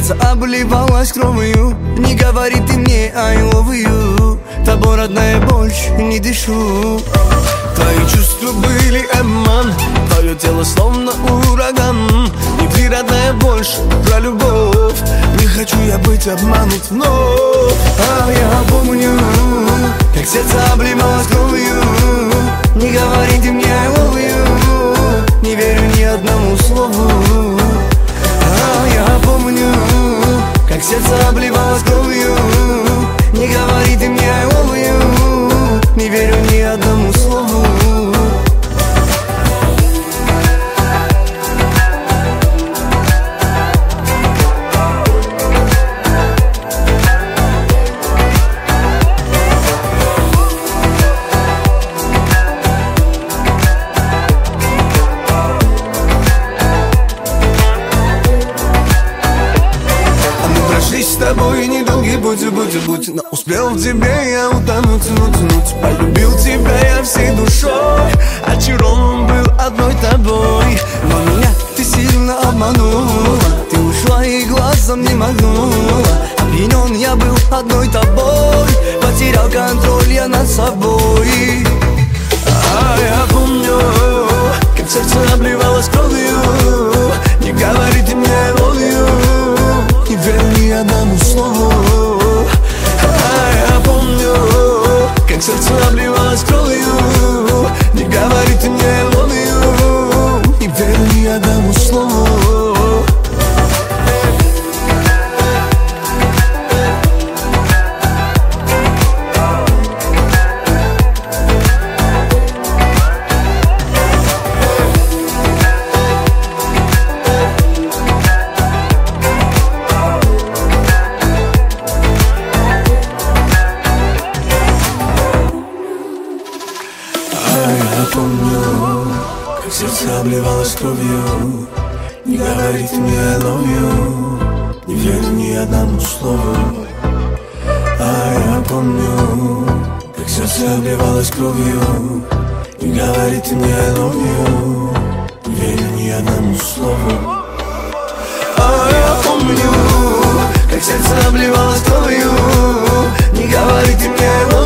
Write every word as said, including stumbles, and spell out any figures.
сердце обливалось кровью. Не говори ты мне I love you, тобой, родная, больше не дышу. Твои чувства были обман, твое тело словно ураган. Не ты, родная, больше про любовь. Не хочу я быть обманут вновь. А я помню, как сердце обливалось кровью. Не говори ты мне I love you, не верю ни одному слову. А я помню, как сердце обливалось кровью. Не говори ты мне I love you, не верю ни одному слову. С тобой недолгий путь, будь, будь, но успел в тебе я утонуть, тянуть, тянуть. Полюбил тебя я всей душой, очарован был одной тобой. Но меня ты сильно обманула, ты ушла и глазом не моргнула. Опьянен я был одной тобой, потерял контроль я над собой. А я помню, как сердце обливалось кровью. Не говори ты мне I love you, не верю ни одному слову. А я помню, как сердце обливалось кровью. Не говори ты мне I love you, не верю ни одному слову. Помню, как сердце обливалось кровью. Не говори ты мне I love you, не верю ни одному слову. А я помню, как сердце обливалось кровью. Не говори ты мне I love you, не верю ни одному слову. А я помню, как сердце обливалось кровью. Не говори ты мне I love you.